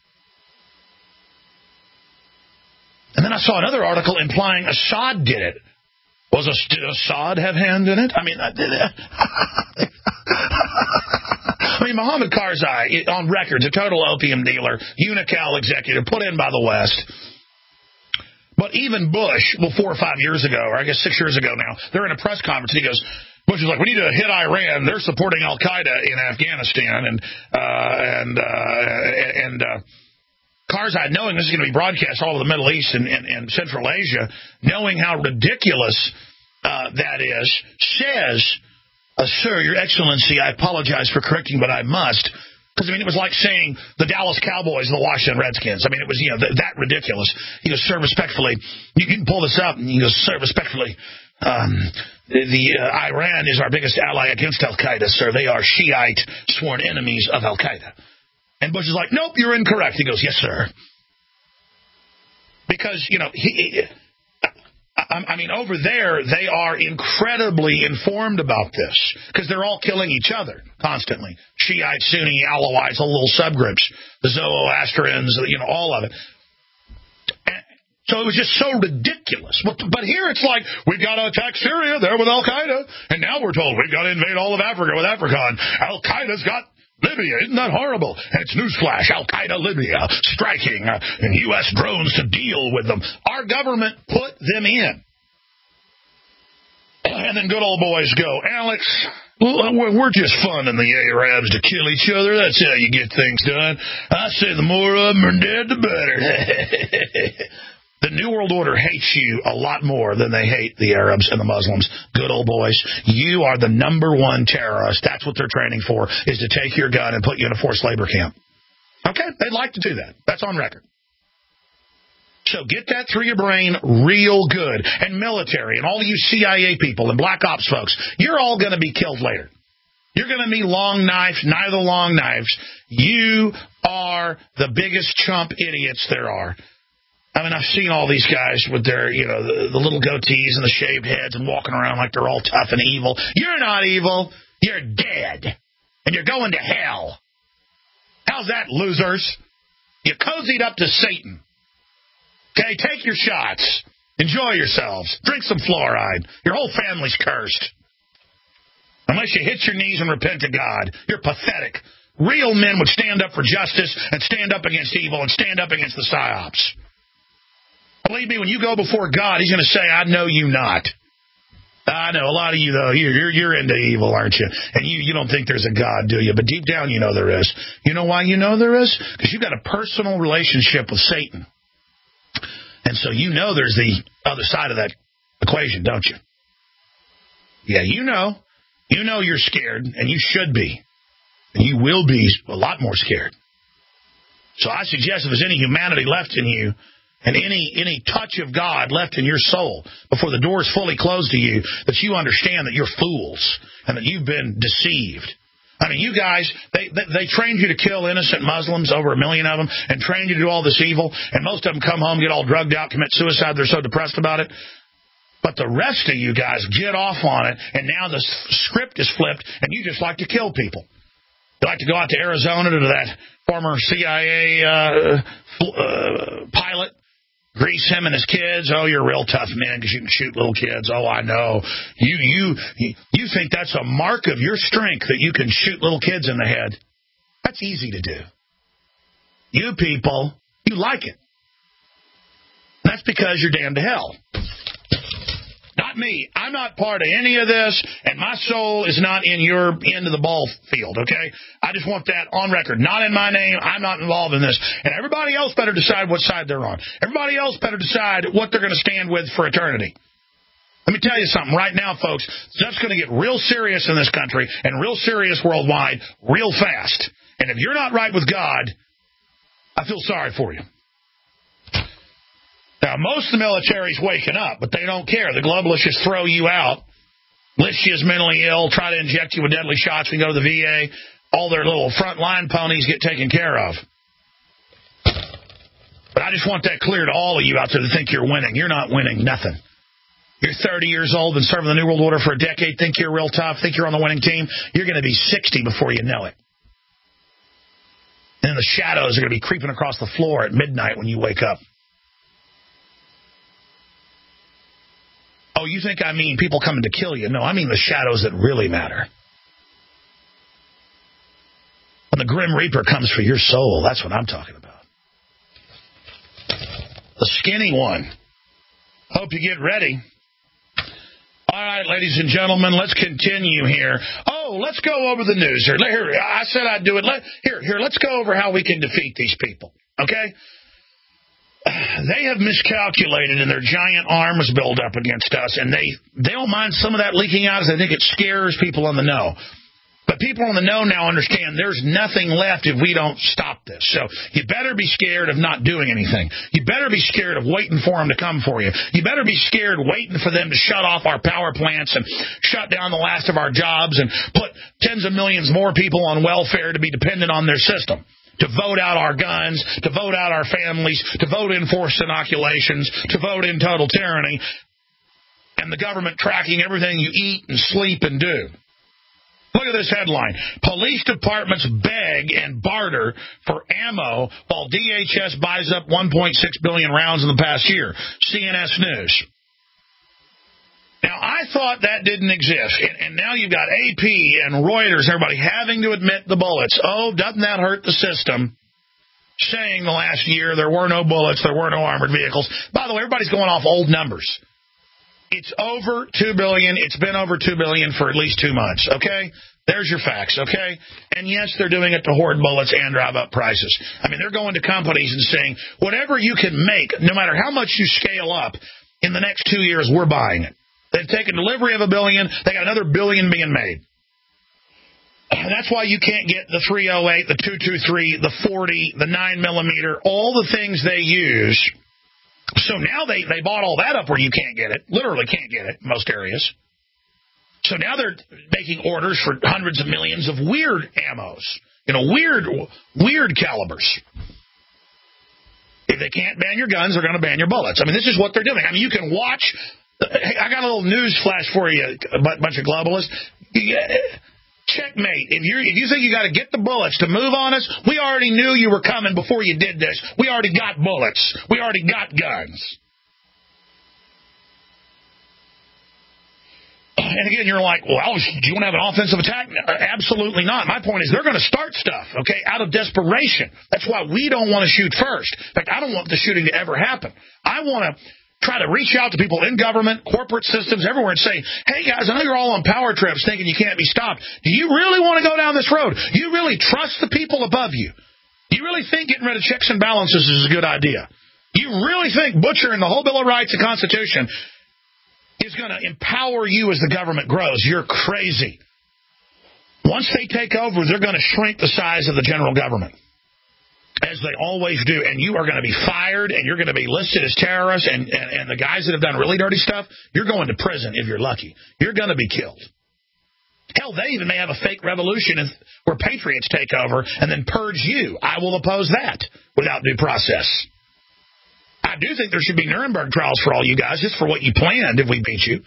And then I saw another article implying Assad did it. Did Assad have hand in it? I mean, Mohammed Karzai, on record, a total opium dealer, Unocal executive, put in by the West. But even Bush, 4 or 5 years ago, or I guess 6 years ago now, they're in a press conference, and he goes, Bush was like, we need to hit Iran. They're supporting Al-Qaeda in Afghanistan. And Karzai, knowing this is going to be broadcast all over the Middle East and Central Asia, knowing how ridiculous that is, says, Sir, Your Excellency, I apologize for correcting, but I must. Because, I mean, it was like saying the Dallas Cowboys and the Washington Redskins. I mean, it was, that ridiculous. He goes, sir, respectfully, you can pull this up. And he goes, sir, respectfully, Iran is our biggest ally against Al-Qaeda, sir. They are Shiite sworn enemies of Al-Qaeda. And Bush is like, nope, you're incorrect. He goes, yes, sir. Because, over there, they are incredibly informed about this because they're all killing each other constantly. Shiite, Sunni, Alawites, all little subgroups, the Zoroastrians, all of it. So it was just so ridiculous. But here it's like, we've got to attack Syria there with Al-Qaeda, and now we're told we've got to invade all of Africa with African. Al-Qaeda's got Libya. Isn't that horrible? And it's newsflash, Al-Qaeda Libya, striking and U.S. drones to deal with them. Our government put them in. And then good old boys go, Alex, we're just funding the Arabs to kill each other. That's how you get things done. I say the more of them are dead, the better. The New World Order hates you a lot more than they hate the Arabs and the Muslims. Good old boys. You are the number one terrorist. That's what they're training for, is to take your gun and put you in a forced labor camp. Okay? They'd like to do that. That's on record. So get that through your brain real good. And military and all you CIA people and black ops folks, you're all going to be killed later. You're going to be long knifed, neither long knives. You are the biggest chump idiots there are. I mean, I've seen all these guys with their, the little goatees and the shaved heads and walking around like they're all tough and evil. You're not evil. You're dead. And you're going to hell. How's that, losers? You cozied up to Satan. Okay, take your shots. Enjoy yourselves. Drink some fluoride. Your whole family's cursed. Unless you hit your knees and repent to God. You're pathetic. Real men would stand up for justice and stand up against evil and stand up against the psyops. Believe me, when you go before God, he's going to say, I know you not. I know a lot of you, though, you're into evil, aren't you? And you don't think there's a God, do you? But deep down, you know there is. You know why you know there is? Because you've got a personal relationship with Satan. And so you know there's the other side of that equation, don't you? Yeah, you know. You know you're scared, and you should be. And you will be a lot more scared. So I suggest if there's any humanity left in you, and any touch of God left in your soul before the door is fully closed to you, that you understand that you're fools and that you've been deceived. I mean, you guys, they trained you to kill innocent Muslims, over 1 million of them, and trained you to do all this evil, and most of them come home, get all drugged out, commit suicide. They're so depressed about it. But the rest of you guys get off on it, and now the script is flipped, and you just like to kill people. You like to go out to Arizona to that former CIA pilot, grease him and his kids. Oh, you're a real tough man because you can shoot little kids. Oh, I know. You think that's a mark of your strength that you can shoot little kids in the head. That's easy to do. You people, you like it. That's because you're damned to hell. Not me. I'm not part of any of this, and my soul is not in your end of the ball field, okay? I just want that on record. Not in my name. I'm not involved in this. And everybody else better decide what side they're on. Everybody else better decide what they're going to stand with for eternity. Let me tell you something right now, folks. Stuff's going to get real serious in this country and real serious worldwide real fast. And if you're not right with God, I feel sorry for you. Now, most of the military's waking up, but they don't care. The globalists just throw you out, list you as mentally ill, try to inject you with deadly shots when you go to the VA. All their little front-line ponies get taken care of. But I just want that clear to all of you out there that think you're winning. You're not winning nothing. You're 30 years old and serving the New World Order for a decade, think you're real tough, think you're on the winning team. You're going to be 60 before you know it. And then the shadows are going to be creeping across the floor at midnight when you wake up. Oh, you think I mean people coming to kill you? No, I mean the shadows that really matter. When the Grim Reaper comes for your soul, that's what I'm talking about. The skinny one. Hope you get ready. All right, ladies and gentlemen, let's continue here. Oh, let's go over the news here. Here, I said I'd do it. Here, let's go over how we can defeat these people, okay? They have miscalculated in their giant arms build up against us, and they don't mind some of that leaking out as I think it scares people on the know. But people on the know now understand there's nothing left if we don't stop this. So you better be scared of not doing anything. You better be scared of waiting for them to come for you. You better be scared waiting for them to shut off our power plants and shut down the last of our jobs and put tens of millions more people on welfare to be dependent on their system, to vote out our guns, to vote out our families, to vote in forced inoculations, to vote in total tyranny, and the government tracking everything you eat and sleep and do. Look at this headline. Police departments beg and barter for ammo while DHS buys up 1.6 billion rounds in the past year. CNS News. Now, I thought that didn't exist, and now you've got AP and Reuters, everybody having to admit the bullets. Oh, doesn't that hurt the system? Saying the last year there were no bullets, there were no armored vehicles. By the way, everybody's going off old numbers. It's over 2 billion. It's been over 2 billion for at least 2 months, okay? There's your facts, okay? And yes, they're doing it to hoard bullets and drive up prices. I mean, they're going to companies and saying, whatever you can make, no matter how much you scale up, in the next 2 years, we're buying it. They've taken delivery of 1 billion. They got another 1 billion being made. And that's why you can't get the 308, the 223, the 40, the 9mm, all the things they use. So now they bought all that up where you can't get it, literally can't get it in most areas. So now they're making orders for hundreds of millions of weird ammos, weird calibers. If they can't ban your guns, they're going to ban your bullets. I mean, this is what they're doing. I mean, you can watch. Hey, I got a little news flash for you, a bunch of globalists. Checkmate. If you think you got to get the bullets to move on us, we already knew you were coming before you did this. We already got bullets. We already got guns. And again, you're like, well, do you want to have an offensive attack? Absolutely not. My point is they're going to start stuff, okay, out of desperation. That's why we don't want to shoot first. In fact, I don't want the shooting to ever happen. I want to try to reach out to people in government, corporate systems, everywhere, and say, hey, guys, I know you're all on power trips thinking you can't be stopped. Do you really want to go down this road? Do you really trust the people above you? Do you really think getting rid of checks and balances is a good idea? Do you really think butchering the whole Bill of Rights and Constitution is going to empower you as the government grows? You're crazy. Once they take over, they're going to shrink the size of the general government, as they always do, and you are going to be fired, and you're going to be listed as terrorists, and the guys that have done really dirty stuff, you're going to prison if you're lucky. You're going to be killed. Hell, they even may have a fake revolution where patriots take over and then purge you. I will oppose that without due process. I do think there should be Nuremberg trials for all you guys, just for what you planned if we beat you.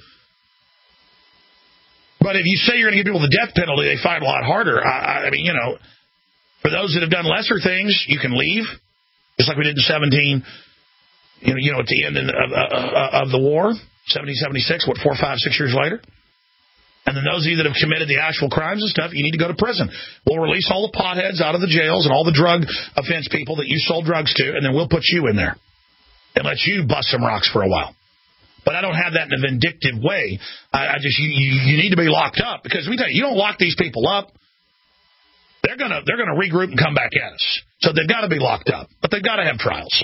But if you say you're going to give people the death penalty, they fight a lot harder. I mean, for those that have done lesser things, you can leave, just like we did in 17, at the end of the war, 1776, 4, 5, 6 years later. And then those of you that have committed the actual crimes and stuff, you need to go to prison. We'll release all the potheads out of the jails and all the drug offense people that you sold drugs to, and then we'll put you in there and let you bust some rocks for a while. But I don't have that in a vindictive way. You need to be locked up, because let me tell you, you don't lock these people up, they're gonna regroup and come back at us. So they've got to be locked up, but they've got to have trials.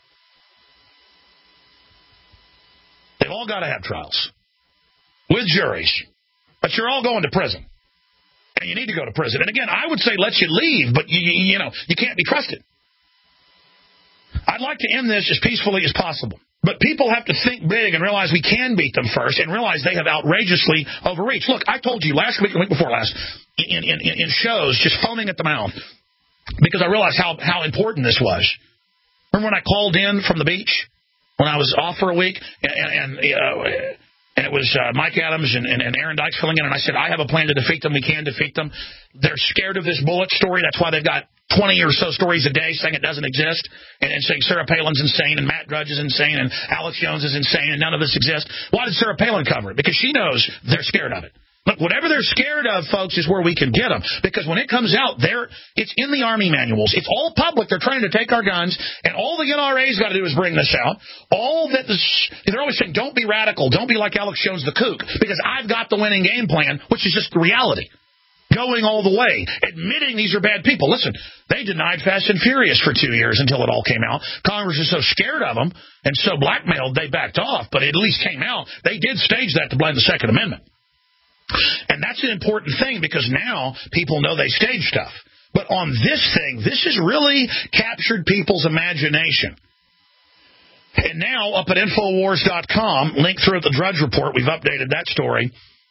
They've all got to have trials with juries, but you're all going to prison, and you need to go to prison. And again, I would say let you leave, but you can't be trusted. I'd like to end this as peacefully as possible. But people have to think big and realize we can beat them first, and realize they have outrageously overreached. Look, I told you last week and the week before last, in shows, just foaming at the mouth, because I realized how important this was. Remember when I called in from the beach when I was off for a week, and it was Mike Adams and Aaron Dykes filling in, and I said, I have a plan to defeat them. We can defeat them. They're scared of this bullet story. That's why they've got 20 or so stories a day saying it doesn't exist, and saying Sarah Palin's insane, and Matt Drudge is insane, and Alex Jones is insane, and none of this exists. Why did Sarah Palin cover it? Because she knows they're scared of it. Look, whatever they're scared of, folks, is where we can get them. Because when it comes out, it's in the Army manuals. It's all public. They're trying to take our guns, and all the NRA's got to do is bring this out. They're always saying, don't be radical. Don't be like Alex Jones the kook, because I've got the winning game plan, which is just the reality. Going all the way, admitting these are bad people. Listen, they denied Fast and Furious for 2 years until it all came out. Congress is so scared of them and so blackmailed, they backed off, but it at least came out. They did stage that to blame the Second Amendment. And that's an important thing because now people know they stage stuff. But on this thing, this has really captured people's imagination. And now up at Infowars.com, link through at the Drudge Report, we've updated that story.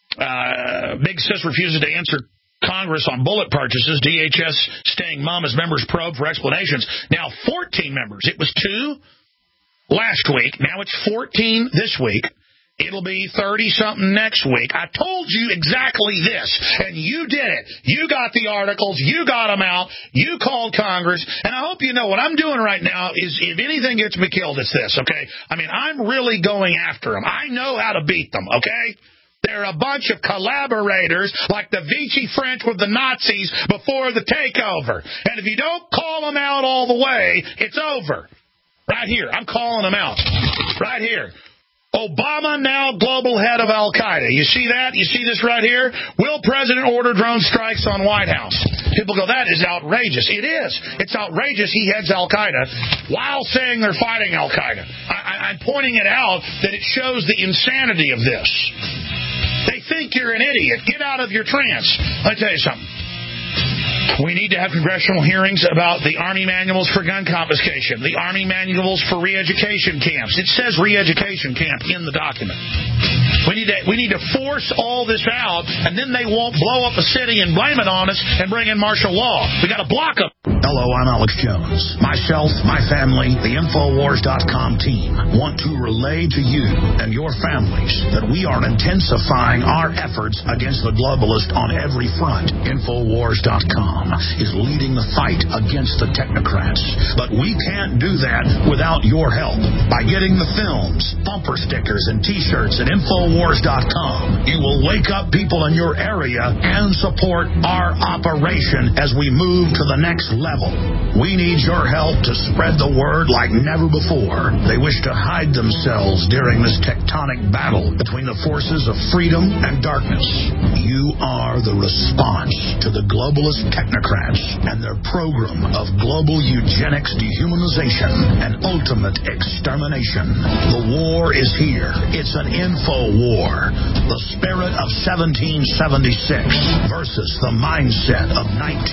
Big Sis refuses to answer Congress on bullet purchases. DHS staying mum as members probe for explanations. Now 14 members. It was 2 last week. Now it's 14 this week. It'll be 30-something next week. I told you exactly this, and you did it. You got the articles. You got them out. You called Congress, and I hope you know what I'm doing right now is if anything gets me killed, it's this, okay? I mean, I'm really going after them. I know how to beat them, okay? They're a bunch of collaborators like the Vichy French with the Nazis before the takeover. And if you don't call them out all the way, it's over. Right here. I'm calling them out. Right here. Obama now global head of Al-Qaeda. You see that? You see this right here? Will President order drone strikes on White House? People go, that is outrageous. It is. It's outrageous he heads Al-Qaeda while saying they're fighting Al-Qaeda. I'm pointing it out that it shows the insanity of this. They think you're an idiot. Get out of your trance. Let me tell you something. We need to have congressional hearings about the Army manuals for gun confiscation, the Army manuals for re-education camps. It says re-education camp in the document. We need to force all this out, and then they won't blow up a city and blame it on us and bring in martial law. We got to block them. Hello, I'm Alex Jones. Myself, my family, the Infowars.com team want to relay to you and your families that we are intensifying our efforts against the globalists on every front. Infowars.com is leading the fight against the technocrats. But we can't do that without your help. By getting the films, bumper stickers, and T-shirts at Infowars.com, you will wake up people in your area and support our operation as we move to the next level. We need your help to spread the word like never before. They wish to hide themselves during this tectonic battle between the forces of freedom and darkness. You are the response to the globalist technocrats and their program of global eugenics, dehumanization, and ultimate extermination. The war is here. It's an info war. The spirit of 1776 versus the mindset of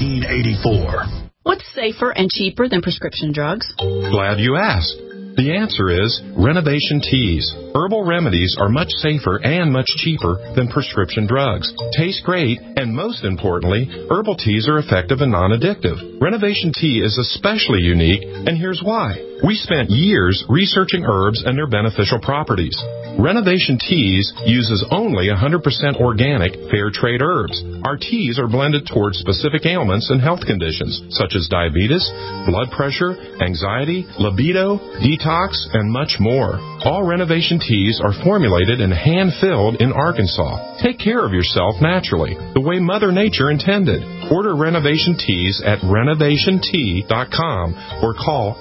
1984. What's safer and cheaper than prescription drugs? Glad you asked. The answer is Renovation Teas. Herbal remedies are much safer and much cheaper than prescription drugs. Taste great, and most importantly, herbal teas are effective and non-addictive. Renovation Tea is especially unique, and here's why. We spent years researching herbs and their beneficial properties. Renovation Teas uses only 100% organic, fair trade herbs. Our teas are blended towards specific ailments and health conditions, such as diabetes, blood pressure, anxiety, libido, detox, and much more. All Renovation Teas are formulated and hand-filled in Arkansas. Take care of yourself naturally, the way Mother Nature intended. Order Renovation Teas at renovationtea.com or call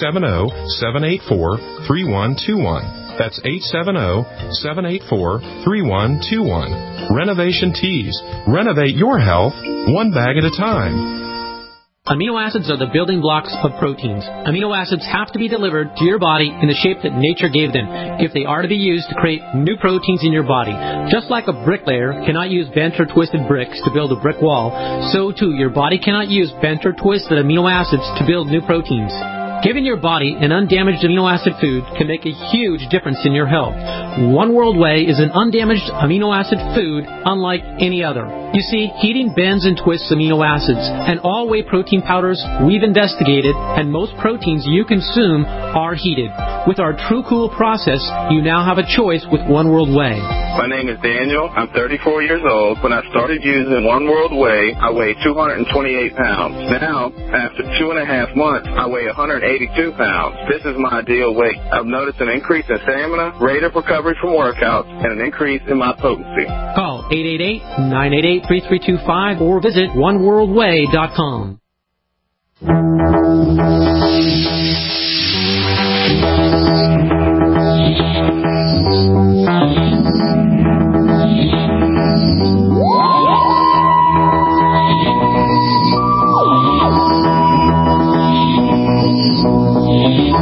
870-784-3121. That's 870-784-3121. Renovation Teas. Renovate your health one bag at a time. Amino acids are the building blocks of proteins. Amino acids have to be delivered to your body in the shape that nature gave them if they are to be used to create new proteins in your body. Just like a bricklayer cannot use bent or twisted bricks to build a brick wall, so too your body cannot use bent or twisted amino acids to build new proteins. Giving your body an undamaged amino acid food can make a huge difference in your health. One World Whey is an undamaged amino acid food unlike any other. You see, heating bends and twists amino acids, and all whey protein powders we've investigated, and most proteins you consume are heated. With our True Cool process, you now have a choice with One World Whey. My name is Daniel. I'm 34 years old. When I started using One World Whey, I weighed 228 pounds. Now, after 2.5 months, I weigh 182 pounds. This is my ideal weight. I've noticed an increase in stamina, rate of recovery from workouts, and an increase in my potency. Call 888-988-3325 or visit oneworldway.com.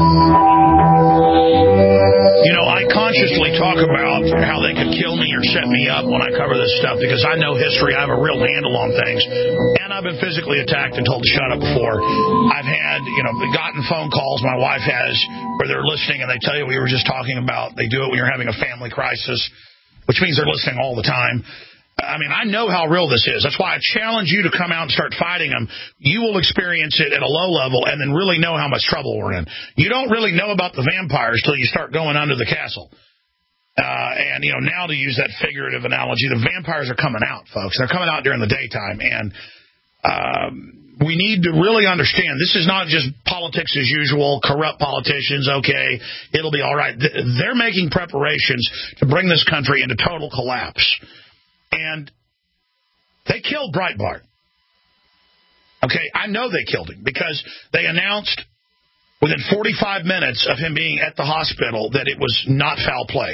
You know, I consciously talk about how they could kill me or set me up when I cover this stuff because I know history. I have a real handle on things. And I've been physically attacked and told to shut up before. I've had, gotten phone calls, my wife has, where they're listening and they tell you we were just talking about, they do it when you're having a family crisis, which means they're listening all the time. I mean, I know how real this is. That's why I challenge you to come out and start fighting them. You will experience it at a low level and then really know how much trouble we're in. You don't really know about the vampires till you start going under the castle. And, now to use that figurative analogy, the vampires are coming out, folks. They're coming out during the daytime. And we need to really understand this is not just politics as usual, corrupt politicians, okay, it'll be all right. They're making preparations to bring this country into total collapse. And they killed Breitbart. Okay, I know they killed him because they announced within 45 minutes of him being at the hospital that it was not foul play.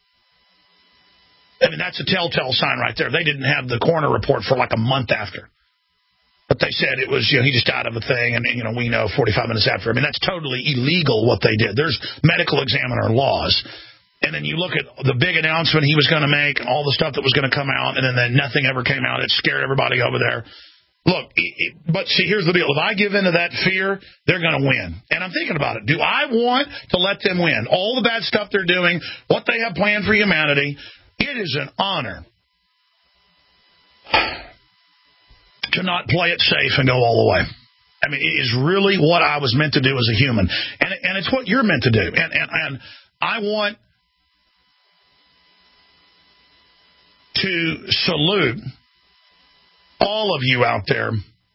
I mean, that's a telltale sign right there. They didn't have the coroner report for like a month after. But they said it was, he just died of a thing, and, we know 45 minutes after. I mean, that's totally illegal what they did. There's medical examiner laws. And then you look at the big announcement he was going to make and all the stuff that was going to come out, and then nothing ever came out. It scared everybody over there. Look, but see, here's the deal. If I give into that fear, they're going to win. And I'm thinking about it. Do I want to let them win? All the bad stuff they're doing, what they have planned for humanity, it is an honor to not play it safe and go all the way. I mean, it is really what I was meant to do as a human. And it's what you're meant to do. And I want to salute all of you out there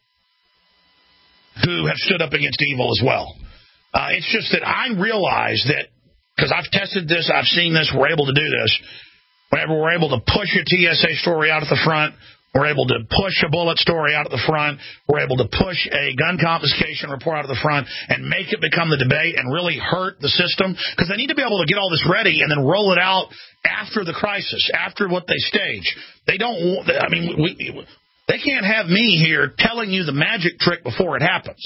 who have stood up against evil as well. It's just that I realize that, because I've tested this, I've seen this, we're able to do this. Whenever we're able to push a TSA story out at the front, we're able to push a bullet story out at the front, we're able to push a gun confiscation report out at the front and make it become the debate and really hurt the system, because they need to be able to get all this ready and then roll it out after the crisis, after what they stage. They don't, I mean, they can't have me here telling you the magic trick before it happens.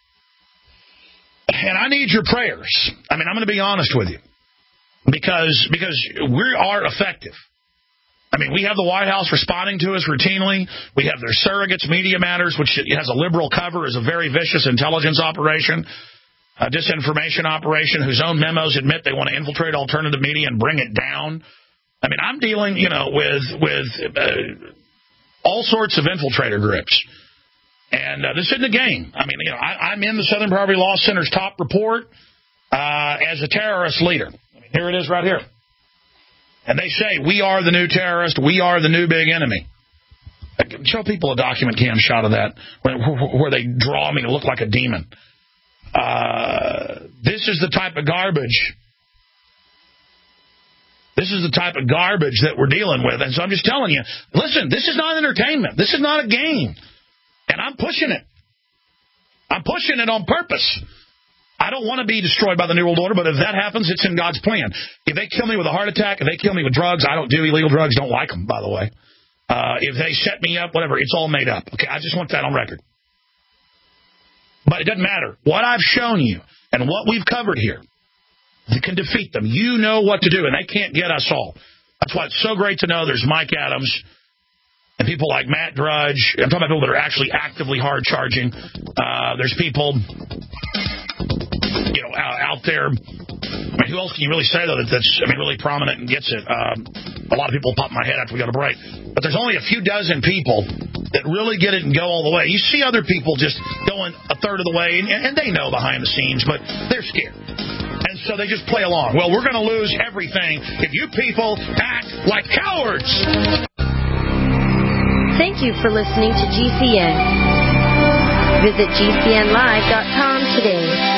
And I need your prayers. I mean, I'm going to be honest with you, because we are effective. I mean, we have the White House responding to us routinely. We have their surrogates, Media Matters, which has a liberal cover, is a very vicious intelligence operation, a disinformation operation whose own memos admit they want to infiltrate alternative media and bring it down. I mean, I'm dealing, with all sorts of infiltrator groups. And this isn't a game. I mean, I'm in the Southern Poverty Law Center's top report as a terrorist leader. I mean, here it is right here. And they say, we are the new terrorist. We are the new big enemy. Show people a document cam shot of that where they draw me to look like a demon. This is the type of garbage. This is the type of garbage that we're dealing with. And so I'm just telling you, listen, this is not entertainment. This is not a game. And I'm pushing it. I'm pushing it on purpose. I don't want to be destroyed by the New World Order, but if that happens, it's in God's plan. If they kill me with a heart attack, if they kill me with drugs, I don't do illegal drugs, don't like them, by the way. If they set me up, whatever, it's all made up. Okay, I just want that on record. But it doesn't matter. What I've shown you and what we've covered here, you can defeat them. You know what to do, and they can't get us all. That's why it's so great to know there's Mike Adams and people like Matt Drudge. I'm talking about people that are actually actively hard-charging. There's people out there. I mean, who else can you really say, though, that's really prominent and gets it? A lot of people pop in my head after we go to break. But there's only a few dozen people that really get it and go all the way. You see other people just going a third of the way, and they know behind the scenes, but they're scared. And so they just play along. Well, we're going to lose everything if you people act like cowards. Thank you for listening to GCN. Visit GCNlive.com today.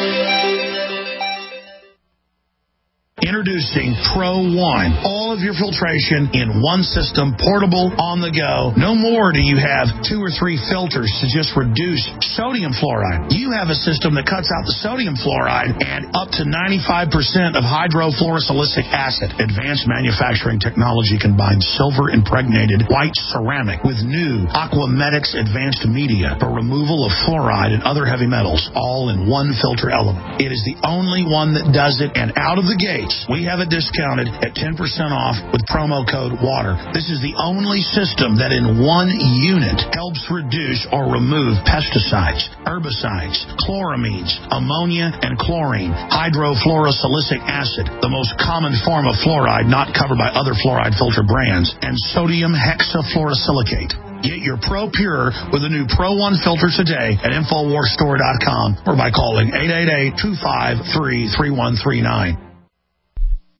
Introducing Pro One. All of your filtration in one system, portable, on the go. No more do you have 2 or 3 filters to just reduce sodium fluoride. You have a system that cuts out the sodium fluoride and up to 95% of hydrofluorosilicic acid. Advanced manufacturing technology combines silver-impregnated white ceramic with new Aquamedics advanced media for removal of fluoride and other heavy metals, all in one filter element. It is the only one that does it, and out of the gates, we have it discounted at 10% off with promo code WATER. This is the only system that in one unit helps reduce or remove pesticides, herbicides, chloramines, ammonia, and chlorine, hydrofluorosilicic acid, the most common form of fluoride not covered by other fluoride filter brands, and sodium hexafluorosilicate. Get your Pro Pure with the new Pro 1 filter today at InfoWarsStore.com or by calling 888-253-3139.